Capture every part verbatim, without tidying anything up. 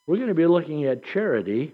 We're going to be looking at charity,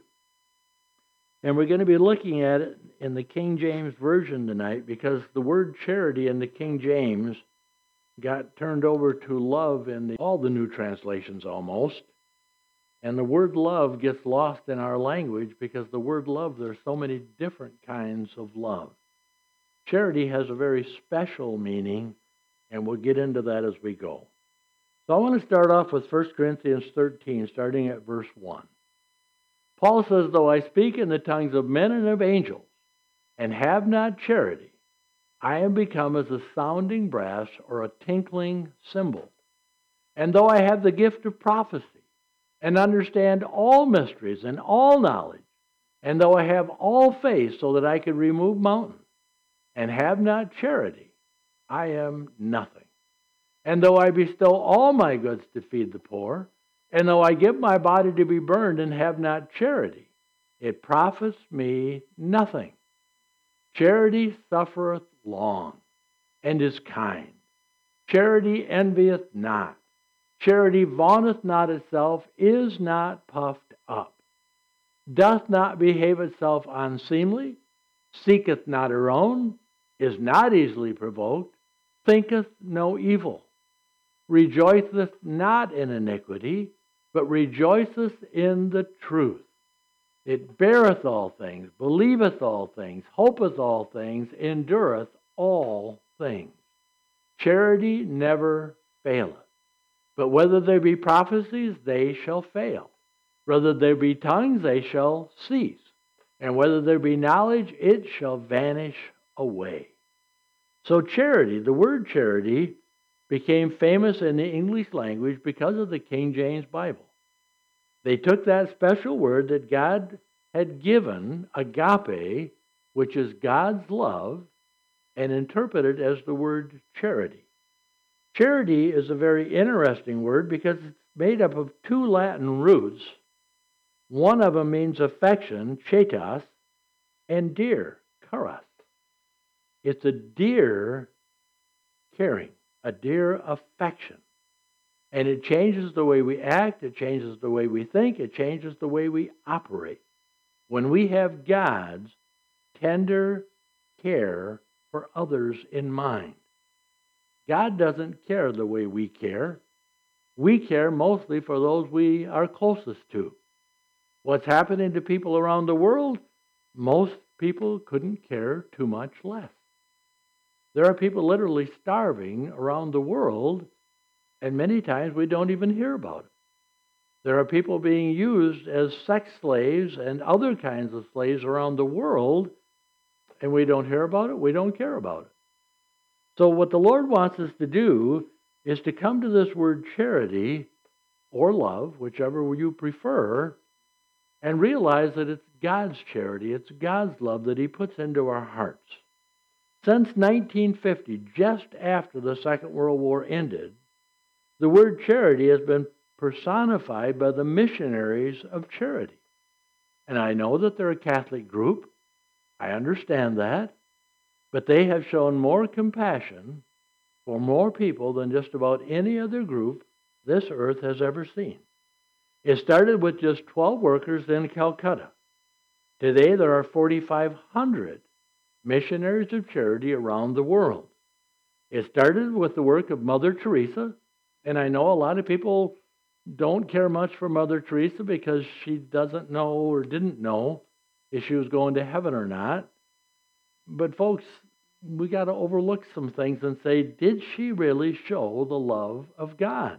and we're going to be looking at it in the King James Version tonight because the word charity in the King James got turned over to love in the, all the new translations almost. And the word love gets lost in our language because the word love, there's so many different kinds of love. Charity has a very special meaning, and we'll get into that as we go. So I want to start off with First Corinthians thirteen, starting at verse one. Paul says, though I speak in the tongues of men and of angels, and have not charity, I am become as a sounding brass or a tinkling cymbal. And though I have the gift of prophecy, and understand all mysteries and all knowledge, and though I have all faith so that I could remove mountains, and have not charity, I am nothing. And though I bestow all my goods to feed the poor, and though I give my body to be burned and have not charity, it profits me nothing. Charity suffereth long, and is kind. Charity envieth not. Charity vaunteth not itself, is not puffed up, doth not behave itself unseemly, seeketh not her own, is not easily provoked, thinketh no evil, rejoiceth not in iniquity, but rejoiceth in the truth. It beareth all things, believeth all things, hopeth all things, endureth all things. Charity never faileth. But whether there be prophecies, they shall fail. Whether there be tongues, they shall cease. And whether there be knowledge, it shall vanish away. So charity, the word charity, became famous in the English language because of the King James Bible. They took that special word that God had given, agape, which is God's love, and interpreted as the word charity. Charity is a very interesting word because it's made up of two Latin roots. One of them means affection, chatos, and dear, charos. It's a dear caring, a dear affection. And it changes the way we act, it changes the way we think, it changes the way we operate. When we have God's tender care for others in mind. God doesn't care the way we care. We care mostly for those we are closest to. What's happening to people around the world? Most people couldn't care too much less. There are people literally starving around the world, and many times we don't even hear about it. There are people being used as sex slaves and other kinds of slaves around the world, and we don't hear about it, we don't care about it. So what the Lord wants us to do is to come to this word charity or love, whichever you prefer, and realize that it's God's charity, it's God's love that He puts into our hearts. Since nineteen fifty, just after the Second World War ended, the word charity has been personified by the missionaries of charity. And I know that they're a Catholic group. I understand that. But they have shown more compassion for more people than just about any other group this earth has ever seen. It started with just twelve workers in Calcutta. Today there are forty-five hundred missionaries of charity around the world. It started with the work of Mother Teresa, and I know a lot of people don't care much for Mother Teresa because she doesn't know or didn't know if she was going to heaven or not. But folks, we got to overlook some things and say, did she really show the love of God?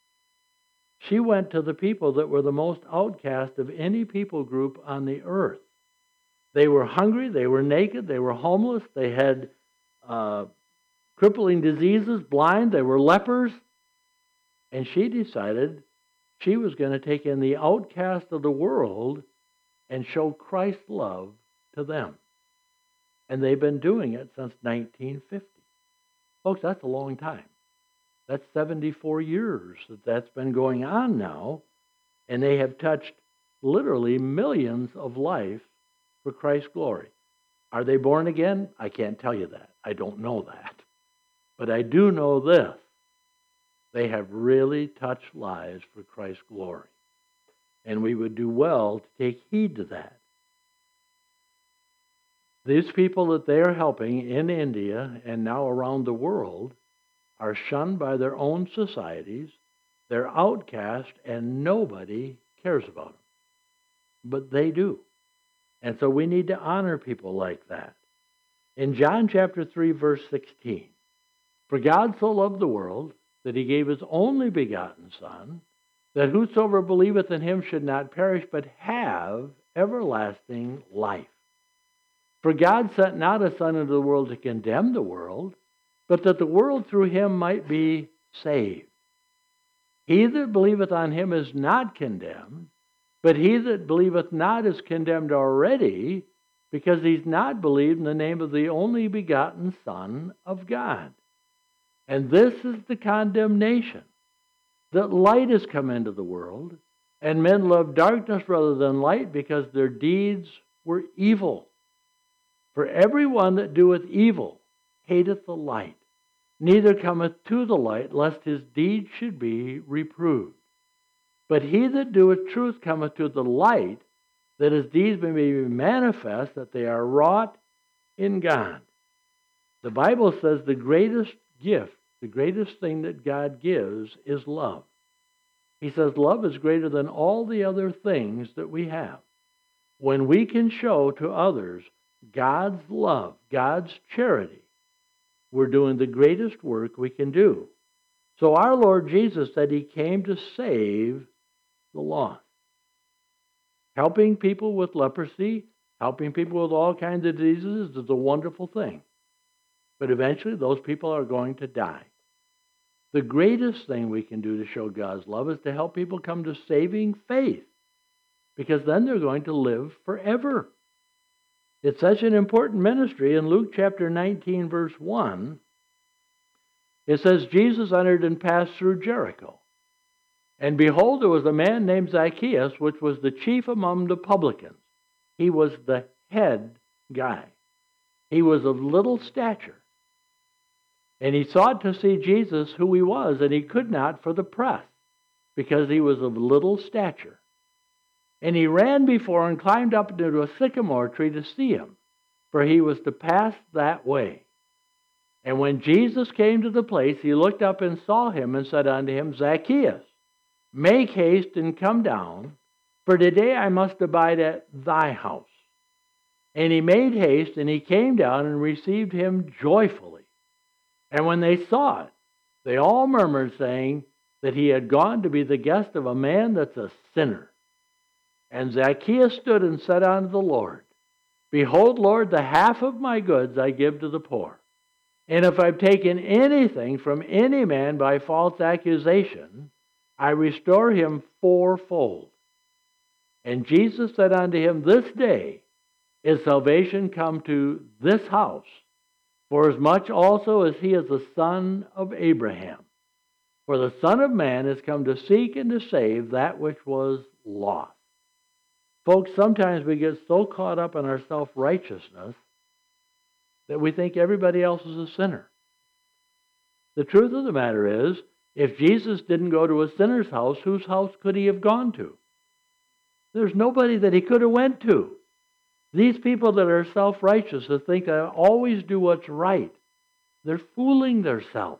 She went to the people that were the most outcast of any people group on the earth. They were hungry, they were naked, they were homeless, they had uh, crippling diseases, blind, they were lepers. And she decided she was going to take in the outcast of the world and show Christ's love to them. And they've been doing it since nineteen fifty. Folks, that's a long time. That's seventy-four years that that's been going on now. And they have touched literally millions of lives for Christ's glory. Are they born again? I can't tell you that. I don't know that. But I do know this. They have really touched lives for Christ's glory. And we would do well to take heed to that. These people that they are helping in India and now around the world are shunned by their own societies. They're outcast and nobody cares about them. But they do. And so we need to honor people like that. In John chapter three, verse sixteen, for God so loved the world that he gave his only begotten Son, that whosoever believeth in him should not perish, but have everlasting life. For God sent not a Son into the world to condemn the world, but that the world through him might be saved. He that believeth on him is not condemned, but he that believeth not is condemned already, because he's not believed in the name of the only begotten Son of God. And this is the condemnation, that light has come into the world, and men love darkness rather than light, because their deeds were evil. For everyone that doeth evil hateth the light, neither cometh to the light, lest his deeds should be reproved. But he that doeth truth cometh to the light, that his deeds may be manifest, that they are wrought in God. The Bible says the greatest gift, the greatest thing that God gives is love. He says love is greater than all the other things that we have. When we can show to others God's love, God's charity, we're doing the greatest work we can do. So our Lord Jesus said he came to save the lost. Helping people with leprosy, helping people with all kinds of diseases is a wonderful thing. But eventually those people are going to die. The greatest thing we can do to show God's love is to help people come to saving faith, because then they're going to live forever. It's such an important ministry. In Luke chapter nineteen, verse one, it says, Jesus entered and passed through Jericho. And behold, there was a man named Zacchaeus, which was the chief among the publicans. He was the head guy. He was of little stature. And he sought to see Jesus, who he was, and he could not for the press, because he was of little stature. And he ran before and climbed up into a sycamore tree to see him, for he was to pass that way. And when Jesus came to the place, he looked up and saw him, and said unto him, Zacchaeus, make haste and come down, for today I must abide at thy house. And he made haste, and he came down and received him joyfully. And when they saw it, they all murmured, saying that he had gone to be the guest of a man that's a sinner. And Zacchaeus stood and said unto the Lord, behold, Lord, the half of my goods I give to the poor. And if I've taken anything from any man by false accusation, I restore him fourfold. And Jesus said unto him, this day is salvation come to this house, for as much also as he is the son of Abraham. For the Son of Man is come to seek and to save that which was lost. Folks, sometimes we get so caught up in our self-righteousness that we think everybody else is a sinner. The truth of the matter is, if Jesus didn't go to a sinner's house, whose house could he have gone to? There's nobody that he could have went to. These people that are self-righteous, that think they always do what's right, they're fooling themselves.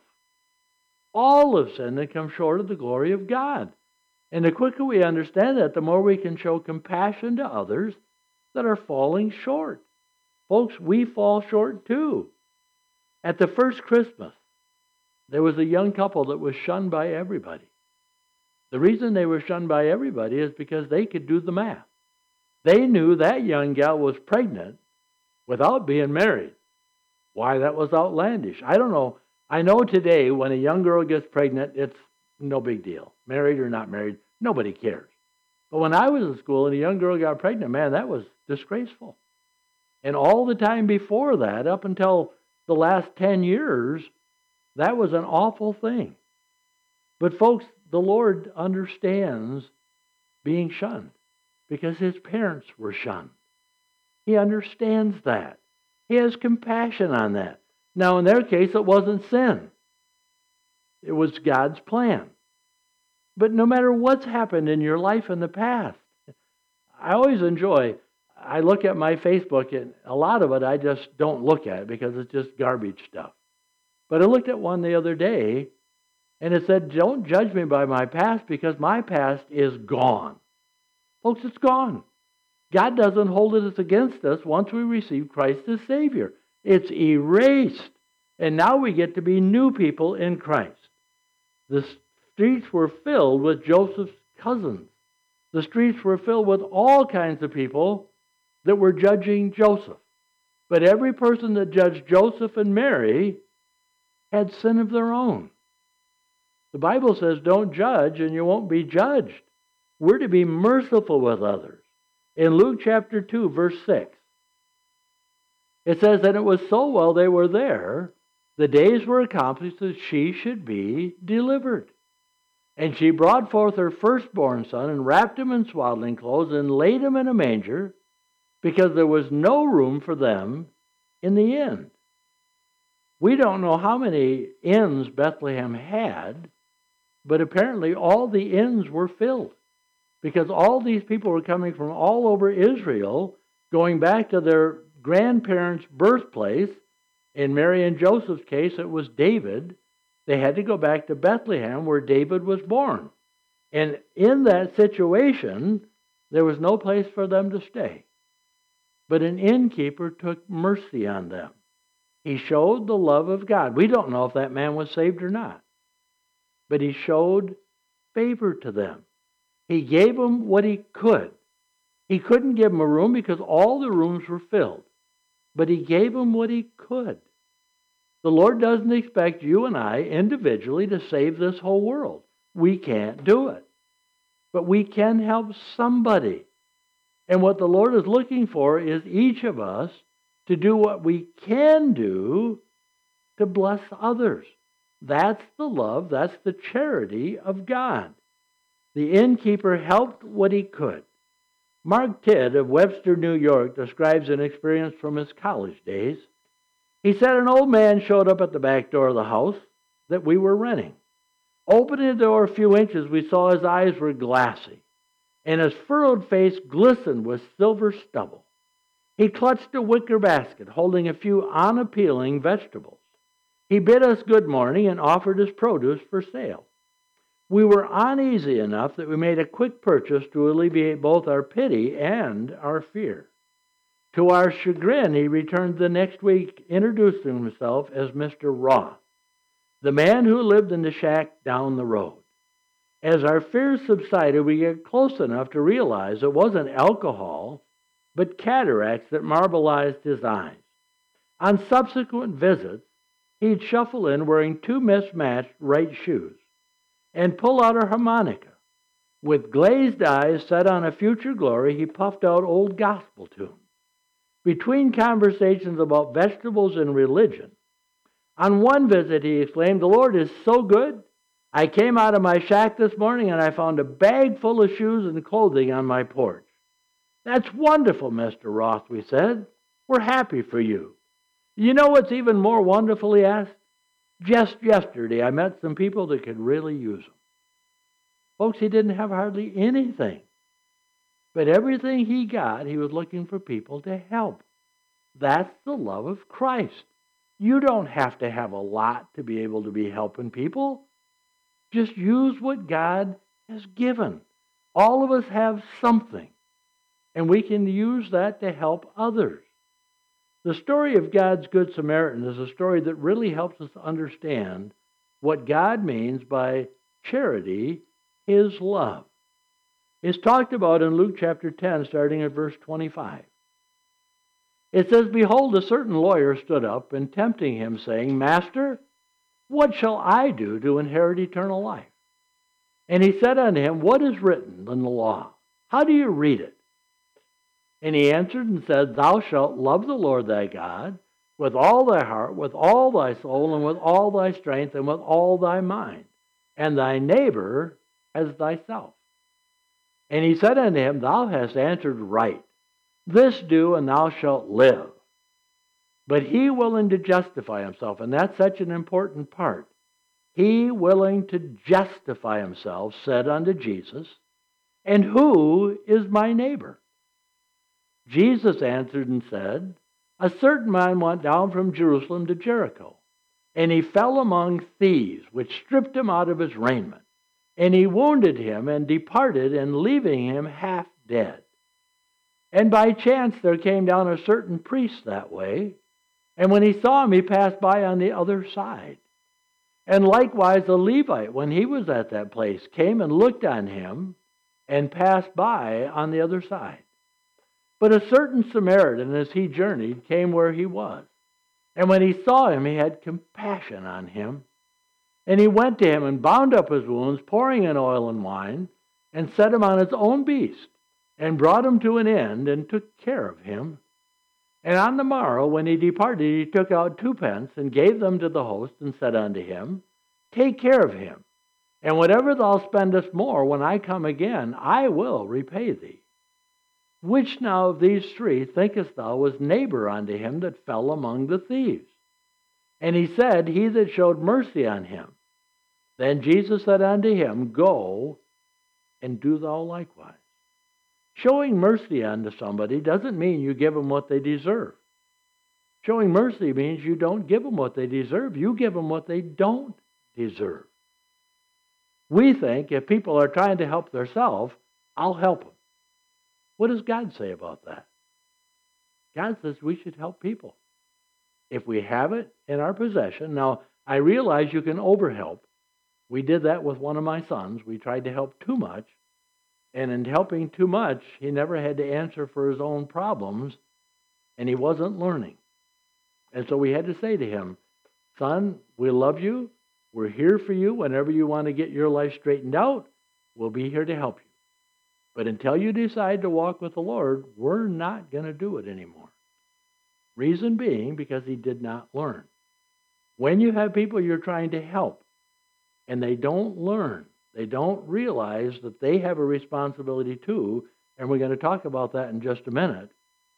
All have sinned and come short of the glory of God. And the quicker we understand that, the more we can show compassion to others that are falling short. Folks, we fall short too. At the first Christmas, there was a young couple that was shunned by everybody. The reason they were shunned by everybody is because they could do the math. They knew that young gal was pregnant without being married. Why, that was outlandish. I don't know. I know today when a young girl gets pregnant, it's no big deal. Married or not married, nobody cares. But when I was in school and a young girl got pregnant, man, that was disgraceful. And all the time before that, up until the last ten years, that was an awful thing. But folks, the Lord understands being shunned because his parents were shunned. He understands that. He has compassion on that. Now, in their case, it wasn't sin. It was God's plan. But no matter what's happened in your life in the past, I always enjoy, I look at my Facebook, and a lot of it I just don't look at because it's just garbage stuff. But I looked at one the other day, and it said, don't judge me by my past because my past is gone. Folks, it's gone. God doesn't hold it against us once we receive Christ as Savior. It's erased. And now we get to be new people in Christ. The streets were filled with Joseph's cousins. The streets were filled with all kinds of people that were judging Joseph. But every person that judged Joseph and Mary had sin of their own. The Bible says, don't judge and you won't be judged. We're to be merciful with others. In Luke chapter two, verse six, it says that it was so while they were there, the days were accomplished that she should be delivered. And she brought forth her firstborn son and wrapped him in swaddling clothes and laid him in a manger because there was no room for them in the inn. We don't know how many inns Bethlehem had, but apparently all the inns were filled because all these people were coming from all over Israel, going back to their grandparents' birthplace. In Mary and Joseph's case, it was David. They had to go back to Bethlehem where David was born. And in that situation, there was no place for them to stay. But an innkeeper took mercy on them. He showed the love of God. We don't know if that man was saved or not. But he showed favor to them. He gave them what he could. He couldn't give them a room because all the rooms were filled. But he gave them what he could. The Lord doesn't expect you and I individually to save this whole world. We can't do it. But we can help somebody. And what the Lord is looking for is each of us to do what we can do to bless others. That's the love, that's the charity of God. The innkeeper helped what he could. Mark Tidd of Webster, New York, describes an experience from his college days. He said an old man showed up at the back door of the house that we were renting. Opening the door a few inches, we saw his eyes were glassy, and his furrowed face glistened with silver stubble. He clutched a wicker basket holding a few unappealing vegetables. He bid us good morning and offered his produce for sale. We were uneasy enough that we made a quick purchase to alleviate both our pity and our fear. To our chagrin, he returned the next week, introducing himself as Mister Roth, the man who lived in the shack down the road. As our fears subsided, we got close enough to realize it wasn't alcohol, but cataracts that marbleized his eyes. On subsequent visits, he'd shuffle in wearing two mismatched right shoes and pull out a harmonica. With glazed eyes set on a future glory, he puffed out old gospel tunes. Between conversations about vegetables and religion, on one visit he exclaimed, "The Lord is so good. I came out of my shack this morning and I found a bag full of shoes and clothing on my porch." "That's wonderful, Mister Roth," we said. "We're happy for you." "You know what's even more wonderful," he asked? "Just yesterday I met some people that could really use them." Folks, he didn't have hardly anything. But everything he got, he was looking for people to help. That's the love of Christ. You don't have to have a lot to be able to be helping people. Just use what God has given. All of us have something, and we can use that to help others. The story of God's Good Samaritan is a story that really helps us understand what God means by charity, His love. It's talked about in Luke chapter ten, starting at verse twenty-five. It says, "Behold, a certain lawyer stood up and tempting him, saying, 'Master, what shall I do to inherit eternal life?' And he said unto him, 'What is written in the law? How do you read it?' And he answered and said, 'Thou shalt love the Lord thy God with all thy heart, with all thy soul, and with all thy strength, and with all thy mind, and thy neighbor as thyself.' And he said unto him, 'Thou hast answered right. This do, and thou shalt live.' But he, willing to justify himself, and that's such an important part, he, willing to justify himself, said unto Jesus, And who is my neighbor? Jesus answered and said, A certain man went down from Jerusalem to Jericho, and he fell among thieves, which stripped him out of his raiment. And he wounded him, and departed, and leaving him half dead. And by chance there came down a certain priest that way, and when he saw him, he passed by on the other side. And likewise a Levite, when he was at that place, came and looked on him, and passed by on the other side. But a certain Samaritan, as he journeyed, came where he was. And when he saw him, he had compassion on him. And he went to him and bound up his wounds, pouring in oil and wine, and set him on his own beast, and brought him to an end, and took care of him. And on the morrow, when he departed, he took out two pence, and gave them to the host, and said unto him, Take care of him, and whatever thou spendest more, when I come again, I will repay thee. Which now of these three thinkest thou was neighbor unto him that fell among the thieves? And he said, He that showed mercy on him. Then Jesus said unto him, Go, and do thou likewise. Showing mercy unto somebody doesn't mean you give them what they deserve. Showing mercy means you don't give them what they deserve. You give them what they don't deserve. We think if people are trying to help themselves, I'll help them. What does God say about that? God says we should help people. If we have it in our possession. Now, I realize you can overhelp. We did that with one of my sons. We tried to help too much. And in helping too much, he never had to answer for his own problems, and he wasn't learning. And so we had to say to him, Son, we love you. We're here for you whenever you want to get your life straightened out. We'll be here to help you. But until you decide to walk with the Lord, we're not going to do it anymore. Reason being, because he did not learn. When you have people you're trying to help, and they don't learn, they don't realize that they have a responsibility too, and we're going to talk about that in just a minute.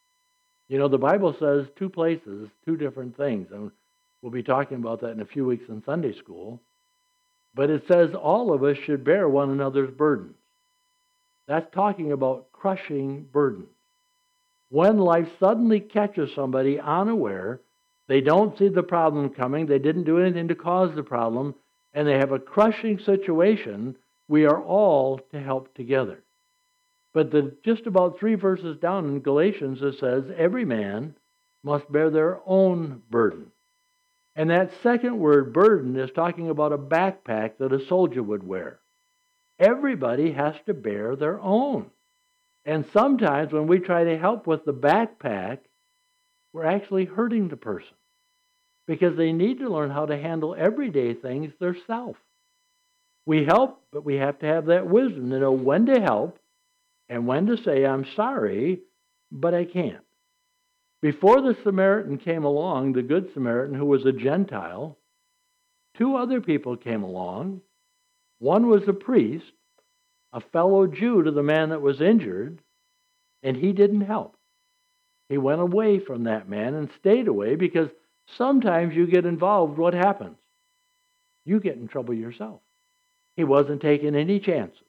You know, the Bible says two places, two different things, and we'll be talking about that in a few weeks in Sunday school. But it says all of us should bear one another's burdens. That's talking about crushing burdens. When life suddenly catches somebody unaware, they don't see the problem coming, they didn't do anything to cause the problem, and they have a crushing situation, we are all to help together. But the, just about three verses down in Galatians, it says, every man must bear their own burden. And that second word, burden, is talking about a backpack that a soldier would wear. Everybody has to bear their own. And sometimes when we try to help with the backpack, we're actually hurting the person, because they need to learn how to handle everyday things themselves. We help, but we have to have that wisdom to know when to help and when to say, I'm sorry, but I can't. Before the Samaritan came along, the Good Samaritan, who was a Gentile, two other people came along. One was a priest, a fellow Jew to the man that was injured, and he didn't help. He went away from that man and stayed away, because sometimes you get involved, what happens? You get in trouble yourself. He wasn't taking any chances.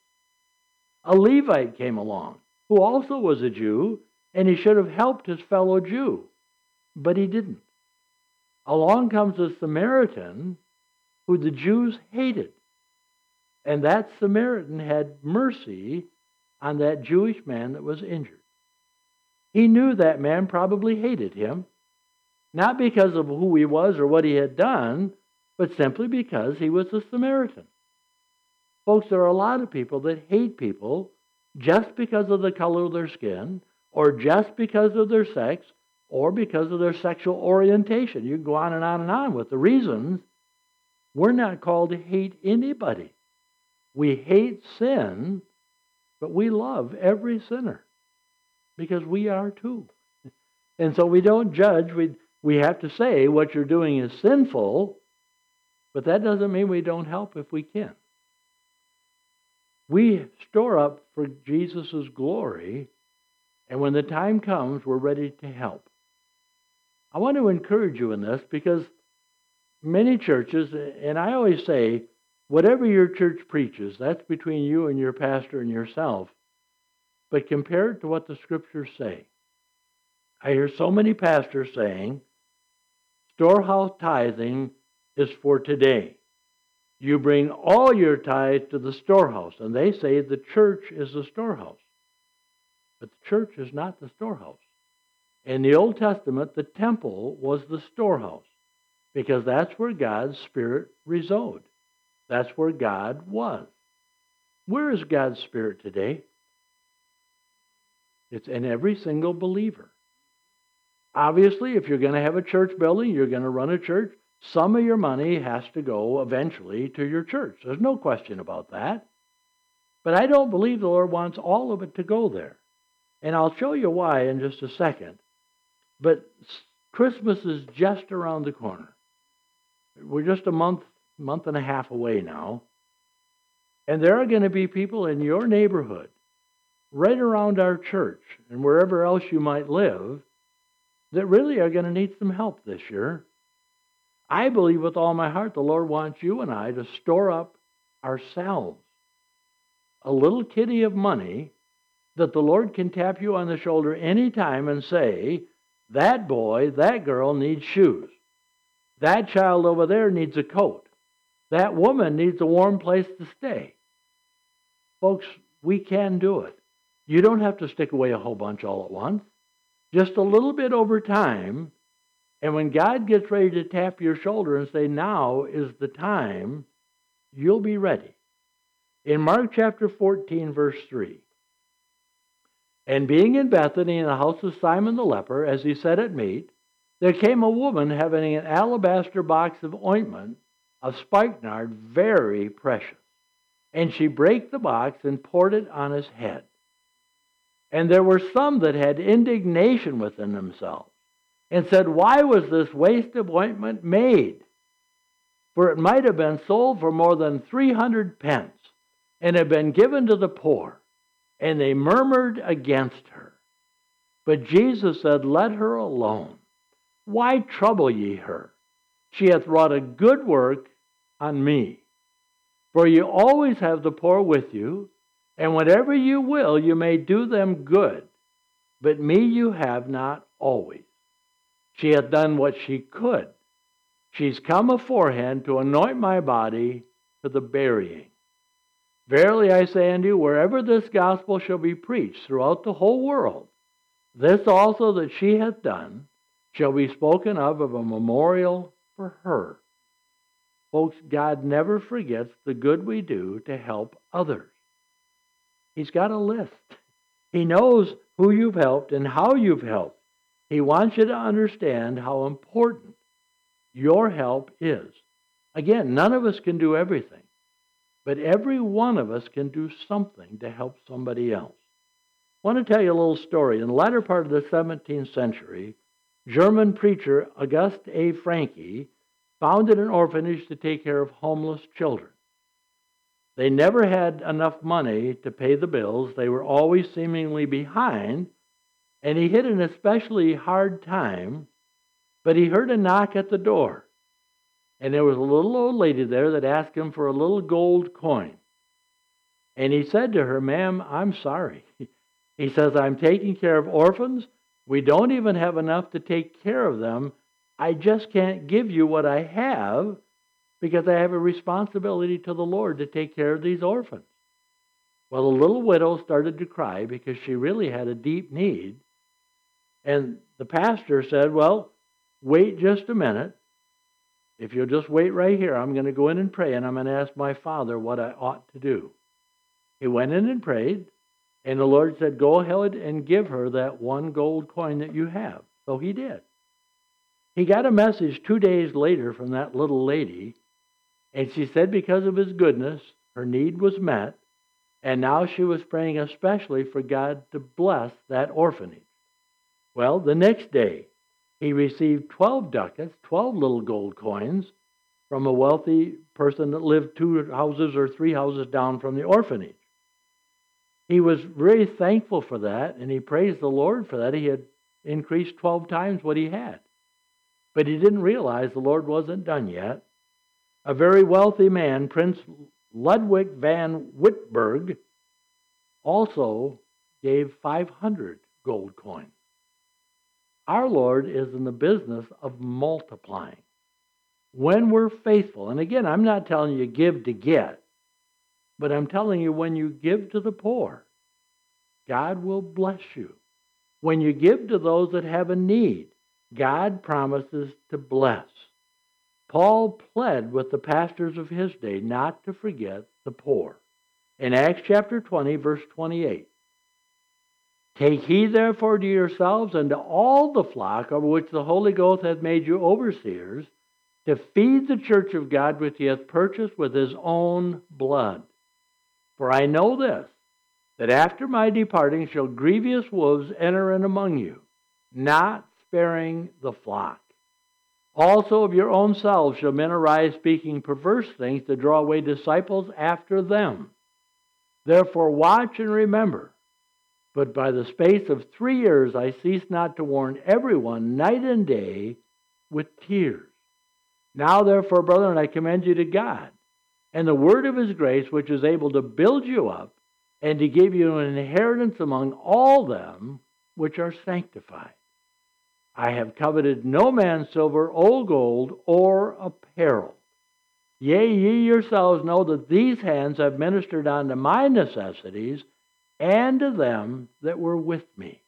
A Levite came along, who also was a Jew, and he should have helped his fellow Jew, but he didn't. Along comes a Samaritan who the Jews hated. And that Samaritan had mercy on that Jewish man that was injured. He knew that man probably hated him, not because of who he was or what he had done, but simply because he was a Samaritan. Folks, there are a lot of people that hate people just because of the color of their skin, or just because of their sex, or because of their sexual orientation. You can go on and on and on with the reasons. We're not called to hate anybody. We hate sin, but we love every sinner, because we are too. And so we don't judge. We, we have to say what you're doing is sinful, but that doesn't mean we don't help if we can. We store up for Jesus' glory, and when the time comes, we're ready to help. I want to encourage you in this, because many churches, and I always say, whatever your church preaches, that's between you and your pastor and yourself. But compare it to what the Scriptures say. I hear so many pastors saying, storehouse tithing is for today. You bring all your tithe to the storehouse. And they say the church is the storehouse. But the church is not the storehouse. In the Old Testament, the temple was the storehouse, because that's where God's Spirit resided. That's where God was. Where is God's Spirit today? It's in every single believer. Obviously, if you're going to have a church building, you're going to run a church, some of your money has to go eventually to your church. There's no question about that. But I don't believe the Lord wants all of it to go there. And I'll show you why in just a second. But Christmas is just around the corner. We're just a month, month and a half away now. And there are going to be people in your neighborhood, right around our church, and wherever else you might live, that really are going to need some help this year. I believe with all my heart the Lord wants you and I to store up ourselves a little kitty of money that the Lord can tap you on the shoulder anytime and say, that boy, that girl needs shoes. That child over there needs a coat. That woman needs a warm place to stay. Folks, we can do it. You don't have to stick away a whole bunch all at once. Just a little bit over time. And when God gets ready to tap your shoulder and say, now is the time, you'll be ready. In Mark chapter fourteen, verse three, and being in Bethany in the house of Simon the leper, as he sat at meat, there came a woman having an alabaster box of ointment of spikenard, very precious. And she brake the box and poured it on his head. And there were some that had indignation within themselves, and said, why was this waste of ointment made? For it might have been sold for more than three hundred pence, and have been given to the poor. And they murmured against her. But Jesus said, let her alone. Why trouble ye her? She hath wrought a good work on me. For you always have the poor with you, and whatever you will, you may do them good. But me you have not always. She hath done what she could. She's come aforehand to anoint my body to the burying. Verily I say unto you, wherever this gospel shall be preached throughout the whole world, this also that she hath done shall be spoken of of a memorial for her. Folks, God never forgets the good we do to help others. He's got a list. He knows who you've helped and how you've helped. He wants you to understand how important your help is. Again, none of us can do everything, but every one of us can do something to help somebody else. I want to tell you a little story. In the latter part of the seventeenth century, German preacher August A. Franke founded an orphanage to take care of homeless children. They never had enough money to pay the bills. They were always seemingly behind, and he hit an especially hard time, but he heard a knock at the door. And there was a little old lady there that asked him for a little gold coin. And he said to her, ma'am, I'm sorry. He says, I'm taking care of orphans. We don't even have enough to take care of them. I just can't give you what I have because I have a responsibility to the Lord to take care of these orphans. Well, the little widow started to cry because she really had a deep need. And the pastor said, well, wait just a minute. If you'll just wait right here, I'm going to go in and pray, and I'm going to ask my Father what I ought to do. He went in and prayed, and the Lord said, go ahead and give her that one gold coin that you have. So he did. He got a message two days later from that little lady, and she said because of his goodness, her need was met, and now she was praying especially for God to bless that orphanage. Well, the next day, he received twelve ducats, twelve little gold coins, from a wealthy person that lived two houses or three houses down from the orphanage. He was very thankful for that, and he praised the Lord for that. He had increased twelve times what he had. But he didn't realize the Lord wasn't done yet. A very wealthy man, Prince Ludwig van Whitberg, also gave five hundred gold coins. Our Lord is in the business of multiplying. When we're faithful, and again, I'm not telling you give to get, but I'm telling you when you give to the poor, God will bless you. When you give to those that have a need, God promises to bless. Paul pled with the pastors of his day not to forget the poor. In Acts chapter twenty, verse twenty-eight, take heed therefore to yourselves and to all the flock over which the Holy Ghost hath made you overseers, to feed the church of God which he hath purchased with his own blood. For I know this, that after my departing shall grievous wolves enter in among you, not sparing the flock. Also of your own selves shall men arise speaking perverse things to draw away disciples after them. Therefore watch and remember. But by the space of three years I cease not to warn everyone night and day with tears. Now therefore, brethren, I commend you to God and the word of his grace, which is able to build you up and to give you an inheritance among all them which are sanctified. I have coveted no man's silver or gold or apparel. Yea, ye yourselves know that these hands have ministered unto my necessities and to them that were with me.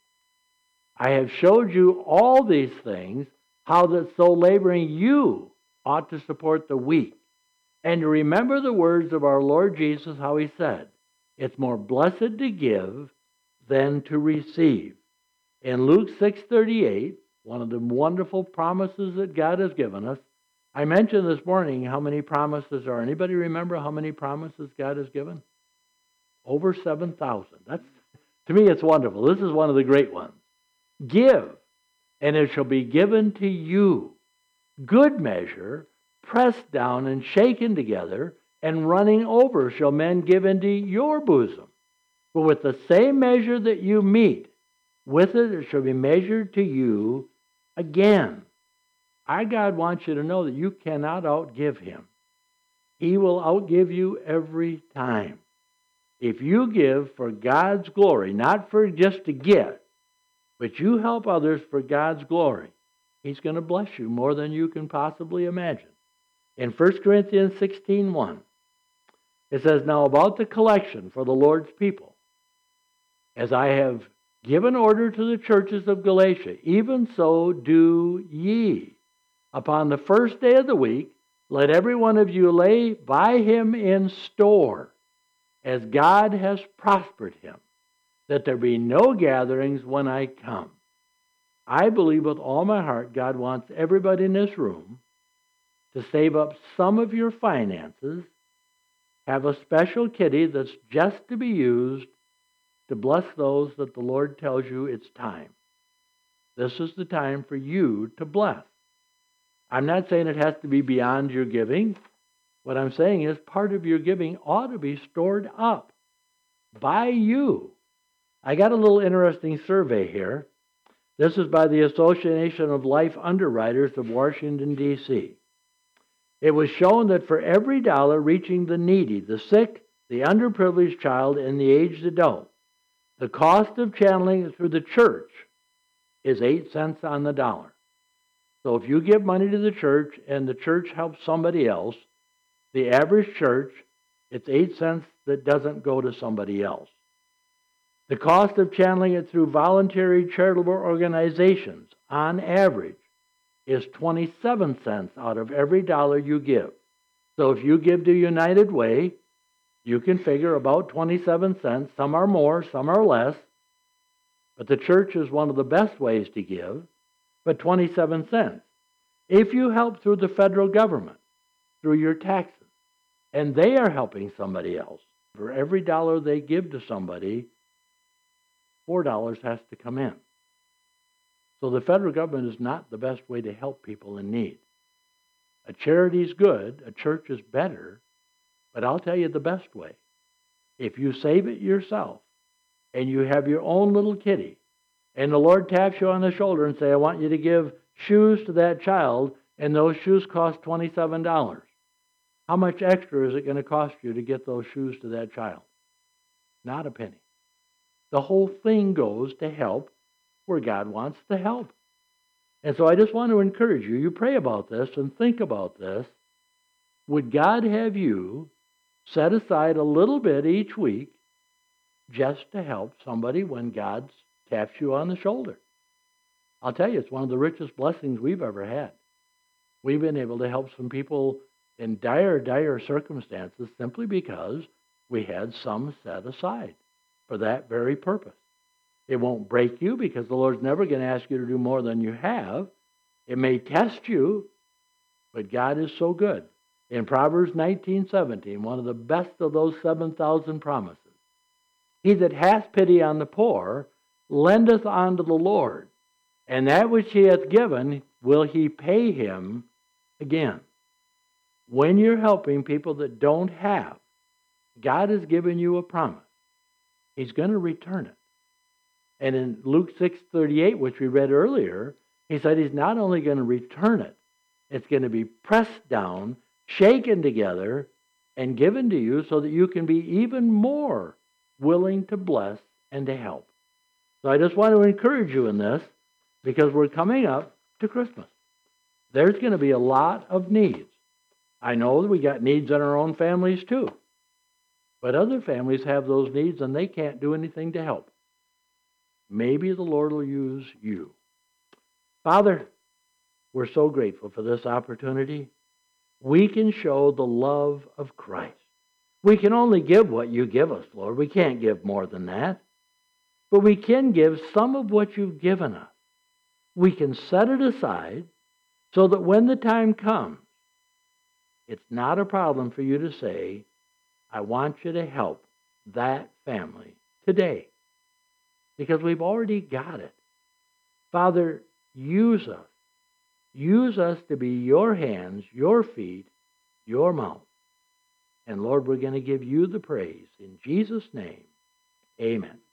I have showed you all these things, how that so laboring you ought to support the weak, and to remember the words of our Lord Jesus, how he said, it's more blessed to give than to receive. In Luke six thirty-eight, one of the wonderful promises that God has given us, I mentioned this morning how many promises are. Anybody remember how many promises God has given? Over seven thousand. That's, to me, it's wonderful. This is one of the great ones. Give, and it shall be given to you. Good measure, pressed down and shaken together, and running over shall men give into your bosom. For with the same measure that you meet, with it it shall be measured to you again. Our God wants you to know that you cannot outgive him. He will outgive you every time. If you give for God's glory, not for just to get, but you help others for God's glory, he's going to bless you more than you can possibly imagine. In First Corinthians sixteen one, it says, now about the collection for the Lord's people, as I have given order to the churches of Galatia, even so do ye. Upon the first day of the week, let every one of you lay by him in store, as God has prospered him, that there be no gatherings when I come. I believe with all my heart God wants everybody in this room to save up some of your finances, have a special kitty that's just to be used to bless those that the Lord tells you it's time. This is the time for you to bless. I'm not saying it has to be beyond your giving. What I'm saying is part of your giving ought to be stored up by you. I got a little interesting survey here. This is by the Association of Life Underwriters of Washington, D C It was shown that for every dollar reaching the needy, the sick, the underprivileged child, and the aged adult, the cost of channeling it through the church is eight cents on the dollar. So if you give money to the church and the church helps somebody else, the average church, it's eight cents that doesn't go to somebody else. The cost of channeling it through voluntary charitable organizations, on average, is twenty-seven cents out of every dollar you give. So if you give to United Way, you can figure about twenty-seven cents. Some are more, some are less. But the church is one of the best ways to give, but twenty-seven cents. If you help through the federal government, through your taxes, and they are helping somebody else, for every dollar they give to somebody, four dollars has to come in. So the federal government is not the best way to help people in need. A charity is good, a church is better, but I'll tell you the best way. If you save it yourself, and you have your own little kitty, and the Lord taps you on the shoulder and say, I want you to give shoes to that child, and those shoes cost twenty-seven dollars. How much extra is it going to cost you to get those shoes to that child? Not a penny. The whole thing goes to help where God wants to help. And so I just want to encourage you, you pray about this and think about this. Would God have you set aside a little bit each week just to help somebody when God taps you on the shoulder? I'll tell you, it's one of the richest blessings we've ever had. We've been able to help some people in dire, dire circumstances simply because we had some set aside for that very purpose. It won't break you because the Lord's never going to ask you to do more than you have. It may test you, but God is so good. In Proverbs nineteen seventeen, one of the best of those seven thousand promises, he that hath pity on the poor lendeth unto the Lord, and that which he hath given will he pay him again. When you're helping people that don't have, God has given you a promise. He's going to return it. And in Luke six thirty-eight, which we read earlier, he said he's not only going to return it, it's going to be pressed down, shaken together, and given to you so that you can be even more willing to bless and to help. So I just want to encourage you in this because we're coming up to Christmas. There's going to be a lot of needs. I know that we got needs in our own families too. But other families have those needs and they can't do anything to help. Maybe the Lord will use you. Father, we're so grateful for this opportunity. We can show the love of Christ. We can only give what you give us, Lord. We can't give more than that. But we can give some of what you've given us. We can set it aside so that when the time comes, it's not a problem for you to say, I want you to help that family today. Because we've already got it. Father, use us. Use us to be your hands, your feet, your mouth. And Lord, we're going to give you the praise. In Jesus' name, amen.